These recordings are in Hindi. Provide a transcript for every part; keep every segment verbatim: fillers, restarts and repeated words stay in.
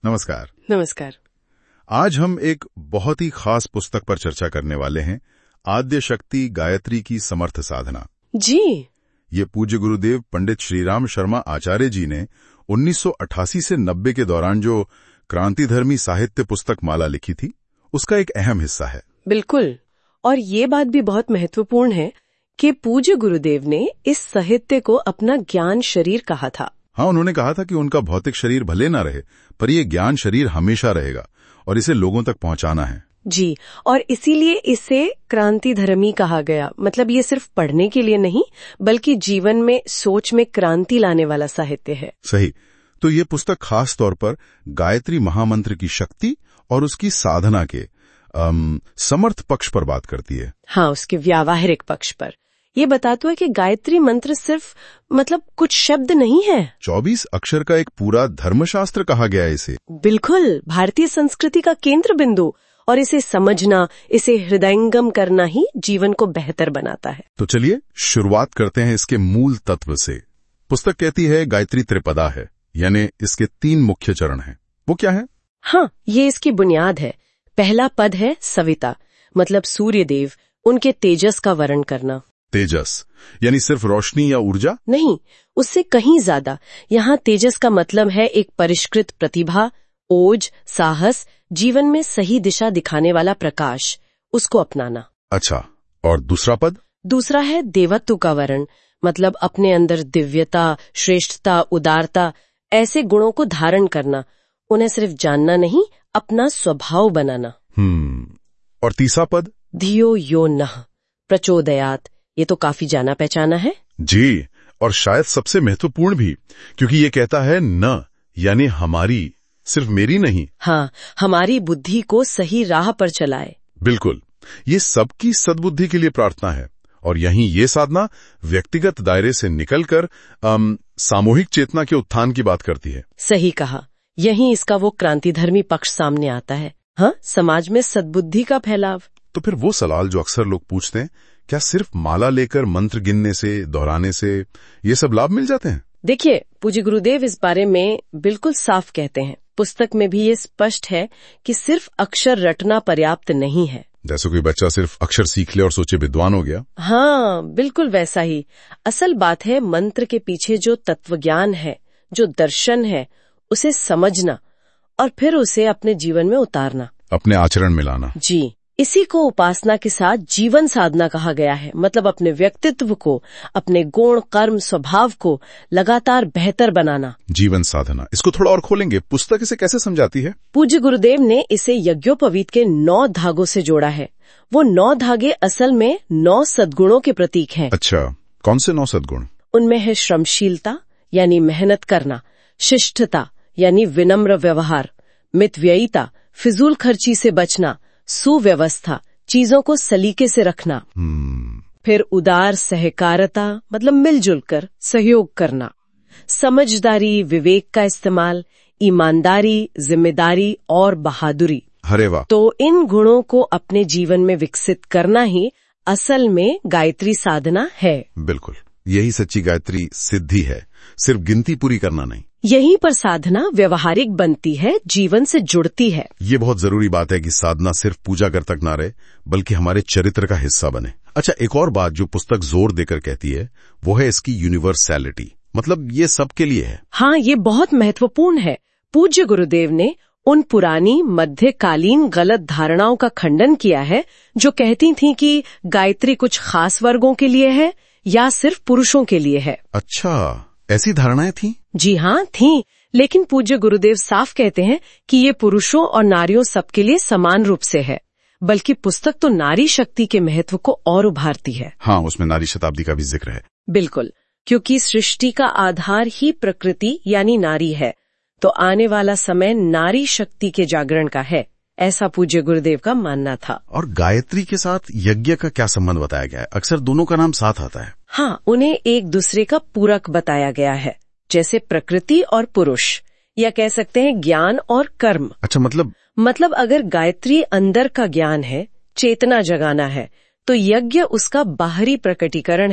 नमस्कार। नमस्कार। आज हम एक बहुत ही खास पुस्तक पर चर्चा करने वाले हैं, आद्य शक्ति गायत्री की समर्थ साधना। जी। ये पूज्य गुरुदेव पंडित श्रीराम शर्मा आचार्य जी ने उन्नीस सौ अट्ठासी से नब्बे के दौरान जो क्रांतिधर्मी साहित्य पुस्तक माला लिखी थी, उसका एक अहम हिस्सा है। बिल्कुल। और ये बात भी बहुत महत्वपूर्ण है कि पूज्य गुरुदेव ने इस साहित्य को अपना ज्ञान शरीर कहा था। हाँ, उन्होंने कहा था कि उनका भौतिक शरीर भले ना रहे, पर ये ज्ञान शरीर हमेशा रहेगा और इसे लोगों तक पहुंचाना है। जी, और इसीलिए इसे क्रांतिधर्मी कहा गया। मतलब ये सिर्फ पढ़ने के लिए नहीं, बल्कि जीवन में सोच में क्रांति लाने वाला साहित्य है। सही। तो ये पुस्तक खास तौर पर गायत्री महामंत्र की शक्ति और उसकी साधना के अम, समर्थ पक्ष पर बात करती है। हाँ, उसके व्यावहारिक पक्ष पर। ये बताता है कि गायत्री मंत्र सिर्फ मतलब कुछ शब्द नहीं है। चौबीस अक्षर का एक पूरा धर्मशास्त्र कहा गया है इसे। बिल्कुल, भारतीय संस्कृति का केंद्र बिंदु। और इसे समझना, इसे हृदयंगम करना ही जीवन को बेहतर बनाता है। तो चलिए शुरुआत करते हैं इसके मूल तत्व से। पुस्तक कहती है गायत्री त्रिपदा है, यानी इसके तीन मुख्य चरण हैं। वो क्या है? हाँ, ये इसकी बुनियाद है। पहला पद है सविता, मतलब सूर्य देव, उनके तेजस का वर्णन करना। तेजस यानी सिर्फ रोशनी या ऊर्जा? नहीं, उससे कहीं ज्यादा। यहाँ तेजस का मतलब है एक परिष्कृत प्रतिभा, ओज, साहस, जीवन में सही दिशा दिखाने वाला प्रकाश, उसको अपनाना। अच्छा, और दूसरा पद? दूसरा है देवत्व का वर्ण, मतलब अपने अंदर दिव्यता, श्रेष्ठता, उदारता, ऐसे गुणों को धारण करना, उन्हें सिर्फ जानना नहीं, अपना स्वभाव बनाना। हम्म और तीसरा पद? धियो यो नः प्रचोदयात्। ये तो काफी जाना पहचाना है। जी, और शायद सबसे महत्वपूर्ण भी, क्योंकि ये कहता है न, यानी हमारी, सिर्फ मेरी नहीं। हाँ, हमारी बुद्धि को सही राह पर चलाए। बिल्कुल, ये सबकी सद्बुद्धि के लिए प्रार्थना है। और यहीं ये साधना व्यक्तिगत दायरे से निकलकर सामूहिक चेतना के उत्थान की बात करती है। सही कहा। यहीं इसका वो क्रांतिधर्मी पक्ष सामने आता है। हाँ, समाज में सद्बुद्धि का फैलाव। तो फिर वो सवाल जो अक्सर लोग पूछते हैं, क्या सिर्फ माला लेकर मंत्र गिनने से, दोहराने से ये सब लाभ मिल जाते हैं? देखिए, पूज्य गुरुदेव इस बारे में बिल्कुल साफ कहते हैं। पुस्तक में भी ये स्पष्ट है कि सिर्फ अक्षर रटना पर्याप्त नहीं है। जैसे कोई बच्चा सिर्फ अक्षर सीख ले और सोचे विद्वान हो गया। हाँ, बिल्कुल वैसा ही। असल बात है मंत्र के पीछे जो तत्वज्ञान है, जो दर्शन है, उसे समझना और फिर उसे अपने जीवन में उतारना, अपने आचरण में लाना। जी, इसी को उपासना के साथ जीवन साधना कहा गया है। मतलब अपने व्यक्तित्व को, अपने गुण, कर्म, स्वभाव को लगातार बेहतर बनाना। जीवन साधना, इसको थोड़ा और खोलेंगे। पुस्तक इसे कैसे समझाती है? पूज्य गुरुदेव ने इसे यज्ञोपवीत के नौ धागों से जोड़ा है। वो नौ धागे असल में नौ सद्गुणों के प्रतीक हैं। अच्छा, कौन से नौ सद्गुण? उनमें है श्रमशीलता यानी मेहनत करना, शिष्टता यानी विनम्र व्यवहार, मितव्ययिता फिजूल खर्ची से बचना, सुव्यवस्था चीजों को सलीके से रखना, hmm. फिर उदार सहकारता मतलब मिलजुल कर सहयोग करना, समझदारी, विवेक का इस्तेमाल, ईमानदारी, जिम्मेदारी और बहादुरी। अरे वाह! तो इन गुणों को अपने जीवन में विकसित करना ही असल में गायत्री साधना है। बिल्कुल, यही सच्ची गायत्री सिद्धि है, सिर्फ गिनती पूरी करना नहीं। यहीं पर साधना व्यवहारिक बनती है, जीवन से जुड़ती है। ये बहुत जरूरी बात है कि साधना सिर्फ पूजा कर तक ना रहे, बल्कि हमारे चरित्र का हिस्सा बने। अच्छा, एक और बात जो पुस्तक जोर देकर कहती है, वो है इसकी यूनिवर्सैलिटी, मतलब ये सबके लिए है। हाँ, ये बहुत महत्वपूर्ण है। पूज्य गुरुदेव ने उन पुरानी मध्यकालीन गलत धारणाओं का खंडन किया है जो कहती थीं कि गायत्री कुछ खास वर्गों के लिए है या सिर्फ पुरुषों के लिए है। अच्छा, ऐसी धारणाएं थीं? जी हाँ, थीं। लेकिन पूज्य गुरुदेव साफ कहते हैं कि ये पुरुषों और नारियों सबके लिए समान रूप से है। बल्कि पुस्तक तो नारी शक्ति के महत्व को और उभारती है। हाँ, उसमें नारी शताब्दी का भी जिक्र है। बिल्कुल, क्योंकि सृष्टि का आधार ही प्रकृति यानी नारी है, तो आने वाला समय नारी शक्ति के जागरण का है, ऐसा पूज्य गुरुदेव का मानना था। और गायत्री के साथ यज्ञ का क्या संबंध बताया गया है? अक्सर दोनों का नाम साथ आता है। हाँ, उन्हें एक दूसरे का पूरक बताया गया है, जैसे प्रकृति और पुरुष, या कह सकते हैं ज्ञान और कर्म। अच्छा, मतलब मतलब अगर गायत्री अंदर का ज्ञान है, चेतना जगाना है, तो यज्ञ उसका बाहरी प्रकटीकरण है,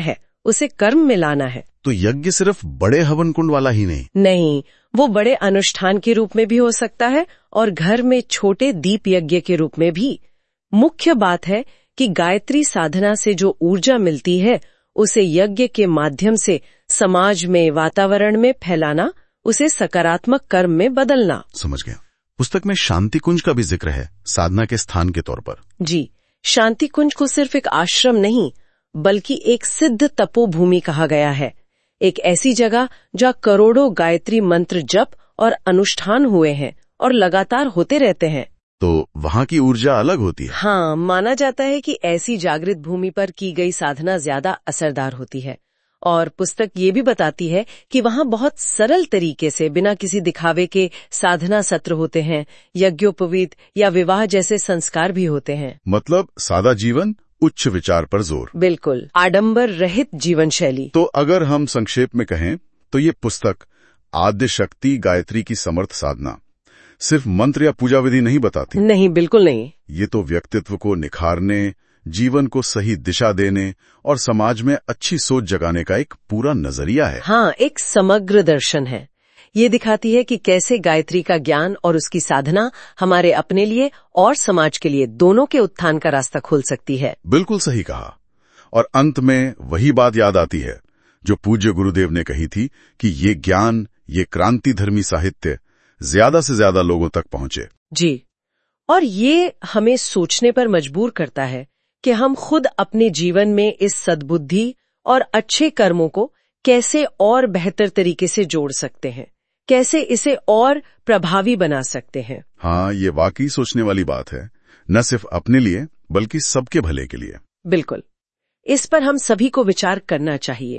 उसे कर्म में लाना है। तो यज्ञ सिर्फ बड़े हवन कुंड वाला ही नहीं? नहीं, वो बड़े अनुष्ठान के रूप में भी हो सकता है और घर में छोटे दीप यज्ञ के रूप में भी। मुख्य बात है कि गायत्री साधना से जो ऊर्जा मिलती है उसे यज्ञ के माध्यम से समाज में, वातावरण में फैलाना, उसे सकारात्मक कर्म में बदलना। समझ गया। पुस्तक में शांति कुंज का भी जिक्र है साधना के स्थान के तौर पर। जी, शांति कुंज को सिर्फ एक आश्रम नहीं बल्कि एक सिद्ध तपोभूमि कहा गया है। एक ऐसी जगह जहाँ करोड़ों गायत्री मंत्र जप और अनुष्ठान हुए हैं और लगातार होते रहते हैं। तो वहाँ की ऊर्जा अलग होती है? हाँ, माना जाता है कि ऐसी जागृत भूमि पर की गई साधना ज्यादा असरदार होती है। और पुस्तक ये भी बताती है कि वहाँ बहुत सरल तरीके से, बिना किसी दिखावे के साधना सत्र होते हैं, यज्ञोपवीत या विवाह जैसे संस्कार भी होते हैं। मतलब सादा जीवन, उच्च विचार पर जोर। बिल्कुल, आडंबर रहित जीवन शैली। तो अगर हम संक्षेप में कहें तो ये पुस्तक आद्य शक्ति गायत्री की समर्थ साधना सिर्फ मंत्र या पूजा विधि नहीं बताती। नहीं, बिल्कुल नहीं। ये तो व्यक्तित्व को निखारने, जीवन को सही दिशा देने और समाज में अच्छी सोच जगाने का एक पूरा नजरिया है। हाँ, एक समग्र दर्शन है। ये दिखाती है कि कैसे गायत्री का ज्ञान और उसकी साधना हमारे अपने लिए और समाज के लिए दोनों के उत्थान का रास्ता खोल सकती है। बिल्कुल सही कहा। और अंत में वही बात याद आती है जो पूज्य गुरुदेव ने कही थी कि ये ज्ञान, ये क्रांति धर्मी साहित्य ज्यादा से ज्यादा लोगों तक पहुंचे। जी, और ये हमें सोचने पर मजबूर करता है कि हम खुद अपने जीवन में इस सद्बुद्धि और अच्छे कर्मों को कैसे और बेहतर तरीके से जोड़ सकते हैं, कैसे इसे और प्रभावी बना सकते हैं। हाँ, ये वाकई सोचने वाली बात है, न सिर्फ अपने लिए बल्कि सबके भले के लिए। बिल्कुल, इस पर हम सभी को विचार करना चाहिए।